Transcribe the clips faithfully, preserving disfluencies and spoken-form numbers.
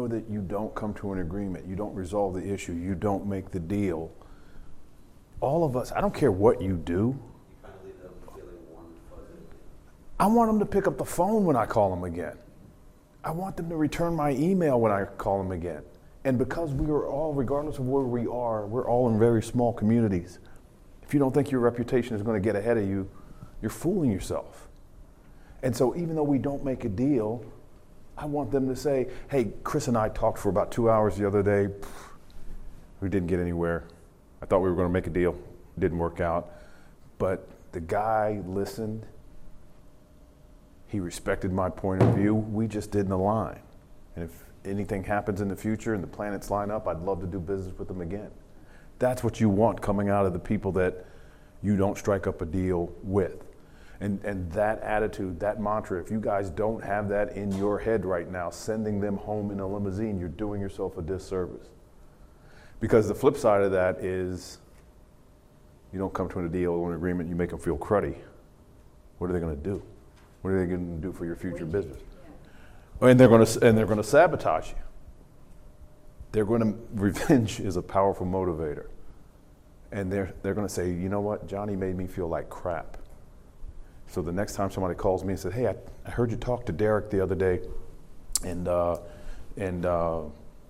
know that you don't come to an agreement, you don't resolve the issue, you don't make the deal, all of us, I don't care what you do, I want them to pick up the phone when I call them again. I want them to return my email when I call them again. And because we are all, regardless of where we are, we're all in very small communities. If you don't think your reputation is going to get ahead of you, you're fooling yourself. And so even though we don't make a deal, I want them to say, hey, Chris and I talked for about two hours the other day. We didn't get anywhere. I thought we were going to make a deal. It didn't work out. But the guy listened. He respected my point of view. We just didn't align. And if anything happens in the future and the planets line up, I'd love to do business with them again. That's what you want coming out of the people that you don't strike up a deal with. And and that attitude, that mantra, if you guys don't have that in your head right now, sending them home in a limousine, you're doing yourself a disservice. Because the flip side of that is you don't come to a deal or an agreement, you make them feel cruddy. What are they going to do? What are they going to do for your future business? Yeah. And they're going to and they're going to sabotage you. They're going to revenge is a powerful motivator, and they're they're going to say, you know what, Johnny made me feel like crap. So the next time somebody calls me and says, hey, I, I heard you talk to Derek the other day, and uh, and uh,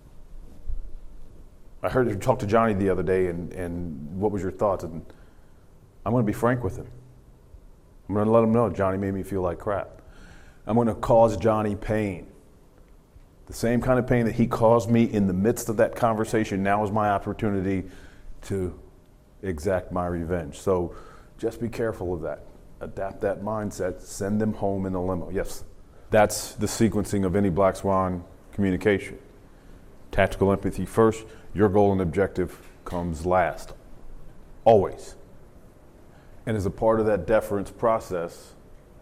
I heard you talk to Johnny the other day, and and what was your thoughts? And I'm going to be frank with him. I'm going to let him know Johnny made me feel like crap. I'm going to cause Johnny pain. The same kind of pain that he caused me in the midst of that conversation, now is my opportunity to exact my revenge. So just be careful of that. Adapt that mindset. Send them home in a limo. Yes, that's the sequencing of any Black Swan communication. Tactical empathy first. Your goal and objective comes last. Always. And as a part of that deference process,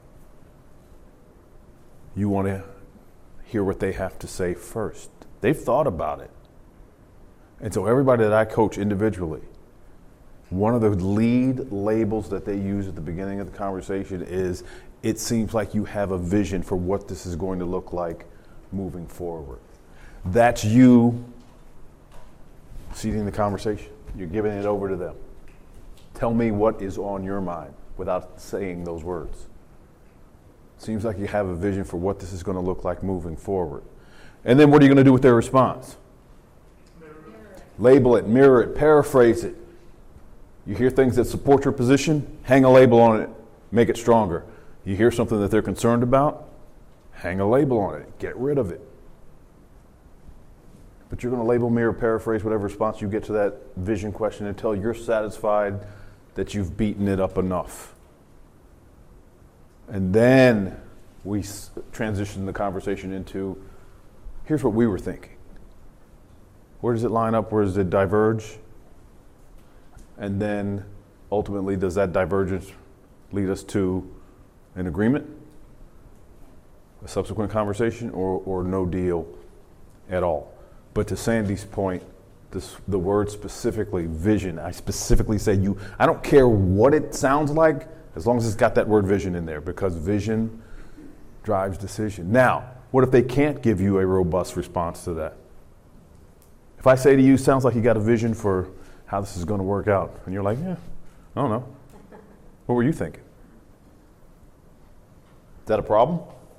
you want to hear what they have to say first. They've thought about it. And so everybody that I coach individually, one of the lead labels that they use at the beginning of the conversation is, it seems like you have a vision for what this is going to look like moving forward. That's you seeding the conversation. You're giving it over to them. Tell me what is on your mind without saying those words. Seems like you have a vision for what this is going to look like moving forward. And then what are you going to do with their response? Mirror. Label it, mirror it, paraphrase it. You hear things that support your position, hang a label on it, make it stronger. You hear something that they're concerned about, hang a label on it, get rid of it. But you're going to label, mirror, paraphrase whatever response you get to that vision question until you're satisfied that you've beaten it up enough. And then we s- transition the conversation into, here's what we were thinking. Where does it line up? Where does it diverge? And then ultimately, does that divergence lead us to an agreement, a subsequent conversation, or, or no deal at all? But to Sandy's point, this, the word specifically, vision, I specifically said you, I don't care what it sounds like, as long as it's got that word vision in there, because vision drives decision. Now, what if they can't give you a robust response to that? If I say to you, sounds like you got a vision for how this is going to work out, and you're like, yeah, I don't know. What were you thinking? Is that a problem?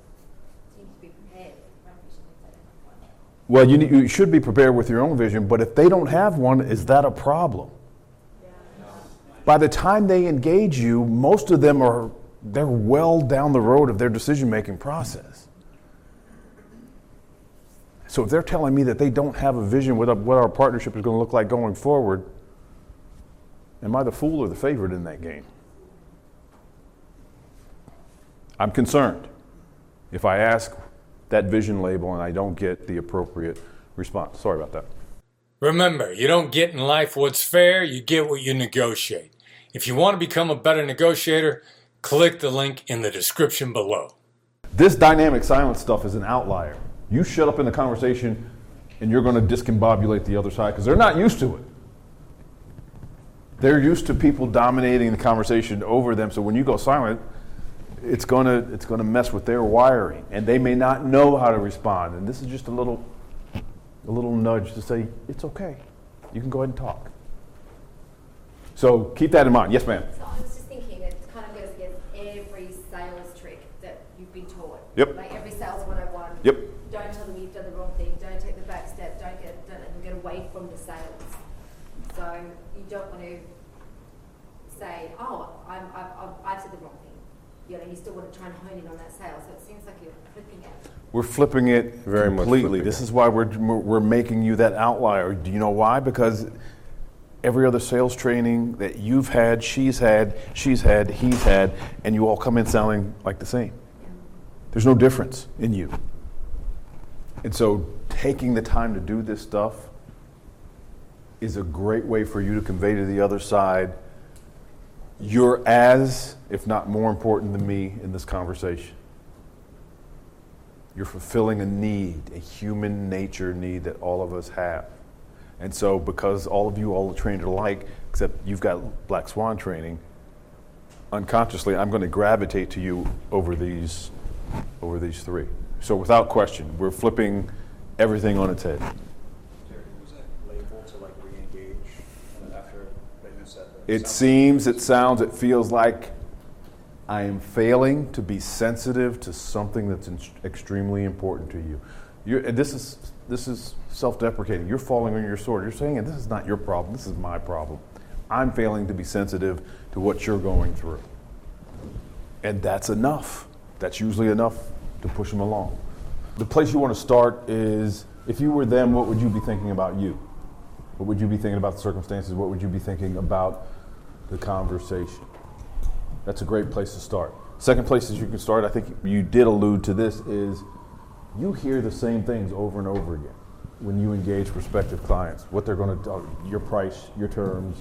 Well, you, need, you should be prepared with your own vision, but if they don't have one, is that a problem? Yeah. By the time they engage you, most of them are, they're well down the road of their decision-making process. So if they're telling me that they don't have a vision what what our partnership is going to look like going forward, am I the fool or the favorite in that game? I'm concerned if I ask that vision label and I don't get the appropriate response. Sorry about that. Remember, you don't get in life what's fair, you get what you negotiate. If you want to become a better negotiator, click the link in the description below. This dynamic silence stuff is an outlier. You shut up in the conversation and you're going to discombobulate the other side because they're not used to it. They're used to people dominating the conversation over them, so when you go silent, it's going to it's going to mess with their wiring, and they may not know how to respond. And this is just a little A little nudge to say, it's okay. You can go ahead and talk. So keep that in mind. Yes, ma'am. So I was just thinking it kind of goes against every sales trick that you've been taught. Yep. Like every sales one oh one. Yep. Don't tell them you've done the wrong thing. Don't take the back step. Don't get don't let them get away from the sales. So you don't want to say, oh, I'm, I've, I've, I've said the wrong thing. You know, you still want to try and hone in on that sale. So it seems like you're flipping it. We're flipping it Very much completely. flipping This it. is why we're we're making you that outlier. Do you know why? Because every other sales training that you've had, she's had, she's had, he's had, and you all come in sounding like the same. Yeah. There's no difference in you. And so taking the time to do this stuff is a great way for you to convey to the other side, you're as, if not more important than me in this conversation. You're fulfilling a need, a human nature need that all of us have. And so because all of you all are trained alike, except you've got Black Swan training, unconsciously I'm going to gravitate to you over these over these three. So without question, we're flipping everything on its head. Terry, was that label to like re-engage after that you said that? It seems, it sounds, it feels like I am failing to be sensitive to something that's in- extremely important to you. You're, and this is this is self-deprecating. You're falling on your sword. You're saying, this is not your problem. This is my problem. I'm failing to be sensitive to what you're going through. And that's enough. That's usually enough to push them along. The place you want to start is, if you were them, what would you be thinking about you? What would you be thinking about the circumstances? What would you be thinking about the conversation? That's a great place to start. Second place you can start, I think you did allude to this, is you hear the same things over and over again when you engage prospective clients. What they're going to do, your price, your terms,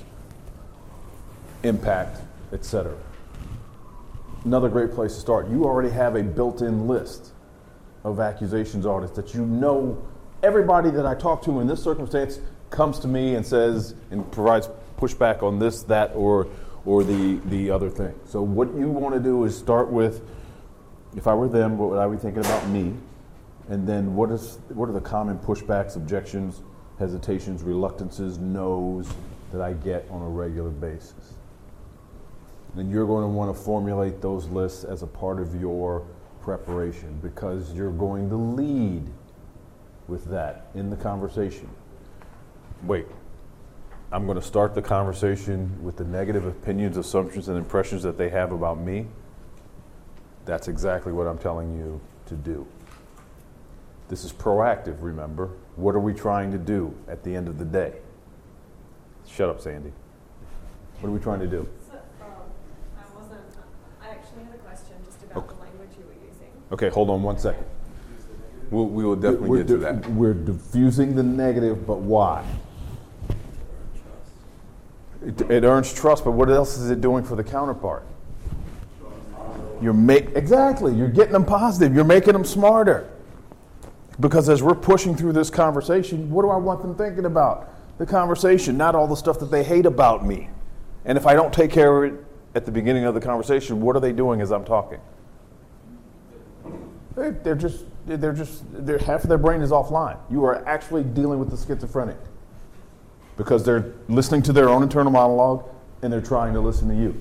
impact, et cetera. Another great place to start. You already have a built-in list of accusations artists that you know everybody that I talk to in this circumstance comes to me and says and provides pushback on this, that, or or the, the other thing. So what you want to do is start with, if I were them, what would I be thinking about me? And then what is what are the common pushbacks, objections, hesitations, reluctances, no's that I get on a regular basis? Then you're going to want to formulate those lists as a part of your preparation, because you're going to lead with that in the conversation. Wait, I'm going to start the conversation with the negative opinions, assumptions, and impressions that they have about me. That's exactly what I'm telling you to do. This is proactive, remember. What are we trying to do at the end of the day? Shut up, Sandy. What are we trying to do? So, um, I wasn't, I actually had a question just about Okay. the language you were using. Okay, hold on one second. We'll, we will definitely we're get to di- that. We're diffusing the negative, but why? It, it earns trust, but what else is it doing for the counterpart? You're make exactly. You're getting them positive. You're making them smarter. Because as we're pushing through this conversation, what do I want them thinking about? The conversation, not all the stuff that they hate about me. And if I don't take care of it at the beginning of the conversation, what are they doing as I'm talking? They, they're just, they're just, they're, half of their brain is offline. You are actually dealing with the schizophrenic. Because they're listening to their own internal monologue and they're trying to listen to you.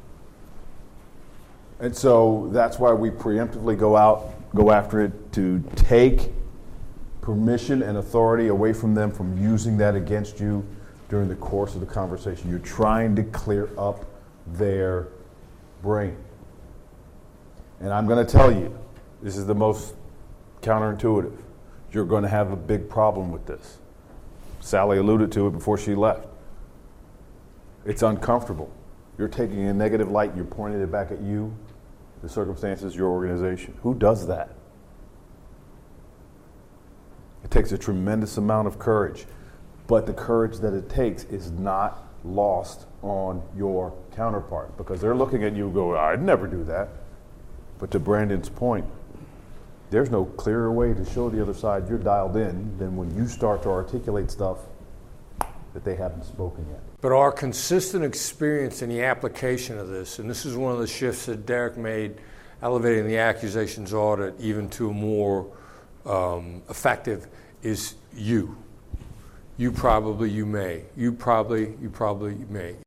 And so that's why we preemptively go out, go after it, to take permission and authority away from them from using that against you during the course of the conversation. You're trying to clear up their brain. And I'm going to tell you, this is the most counterintuitive. You're going to have a big problem with this. Sally alluded to it before she left. It's uncomfortable. You're taking a negative light, you're pointing it back at you, the circumstances, your organization. Who does that? It takes a tremendous amount of courage, but the courage that it takes is not lost on your counterpart, because they're looking at you and go, I'd never do that. But to Brandon's point, there's no clearer way to show the other side you're dialed in than when you start to articulate stuff that they haven't spoken yet. But our consistent experience in the application of this, and this is one of the shifts that Derek made, elevating the accusations audit even to a more um, effective, is you. You probably, you may. You probably, you probably may.